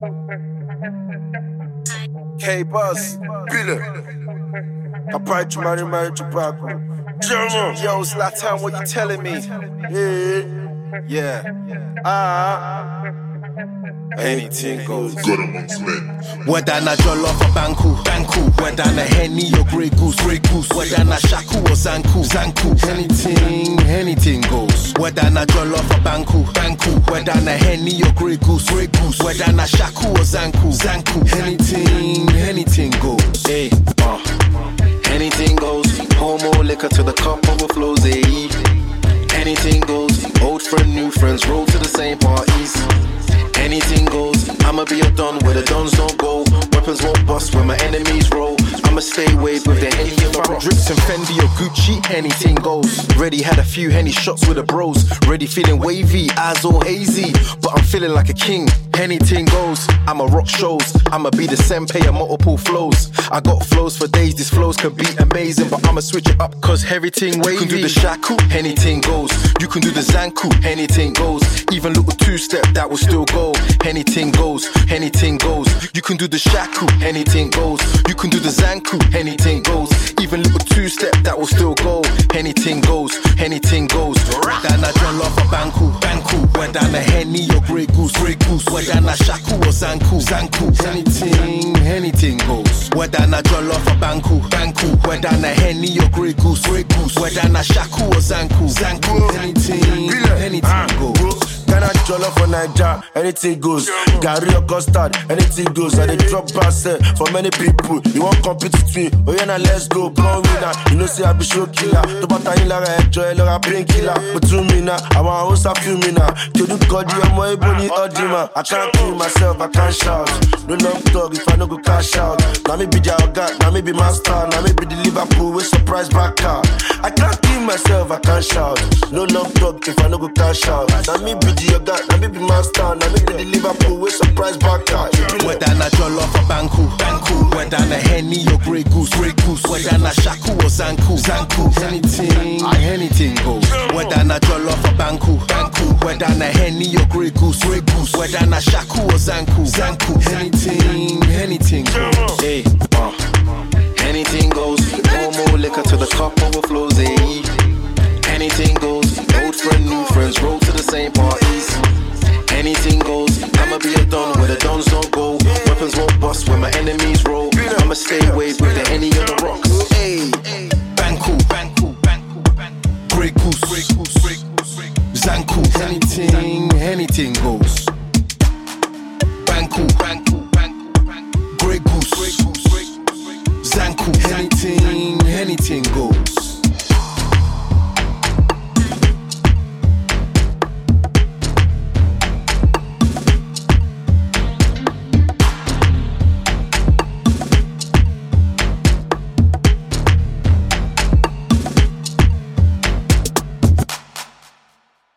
K-Buzz, Bille. Apart from Mary Tobacco. Yo, Zlatan, what you telling me? Yeah. Anything goes. God amongst men. Whether na jollof or banku, whether na Henny or Grey Goose, whether na shaku or zanku, anything goes. Whether na jollof or banku, whether na Henny or Grey Goose, whether na shaku or zanku, anything goes. Hey, anything goes. Homo liquor to the cup overflows. Hey, anything goes. Old friend, new friends, roll to the same parties. Anything goes, I'ma be a don where the dons don't go. Weapons won't bust when my enemies roll. I'ma stay waved with the Henny on the rock. Drips and Fendi or Gucci, anything goes. Ready had a few Henny shots with the bros. Ready feeling wavy, eyes all hazy, but I'm feeling like a king. Anything goes, I'ma rock shows. I'ma be the senpai of multiple flows. I got flows for days, these flows can be amazing, but I'ma switch it up cause everything wavy. You can do the shaku, anything goes. You can do the zanku, anything goes. Even little two-step, that will still go. Anything goes, anything goes. You can do the shaku, anything goes. You can do the zanku, anything goes. Even little two-step, that will still go. Anything goes, anything goes. Whether na jollof or banku, whether na Henny or Grey Goose, whether na shaku or zanku, anything goes. Whether na jollof or banku, whether na Henny or Grey Goose, whether na shaku or zanku, anything goes. Ghana jollof for Naija, anything goes. Gary or custard, anything goes. And they drop pass for many people. You won't compete with me, oh yeah, now let's go. Born winner, you know say I be show killer. To bata in la enjoy, la painkiller. But to me now, I want host a few mina. To do kodi, I'm more ebony odima. I can't kill myself, I can't shout. No long talk if I no go cash out. Now me be the God, now me be master. Now me be the Liverpool with surprise back car. I can't kill myself, I can't shout. No long talk if I no go cash out. Now me be the God, now me be master. Now me be the Liverpool with surprise back car. Whether na jollof or banku, whether na Henny or Grey Goose, whether na shaku or zanku, anything goes. Whether na jollof or banku, whether na Henny or Grey Goose, whether na shaku or zanku, anything goes. Hey, anything goes. Homo liquor to the cup overflows. Hey, anything goes. Old friend, new friends, roll to the same parties. Anything goes. I'ma be a don where the dons don't go. Weapons won't bust when my enemies roll. I'ma stay waved with the Henny on the rocks. Hey, banku, Grey Goose, zanku, anything goes. Banku, Grey Goose, zanku, anything goes.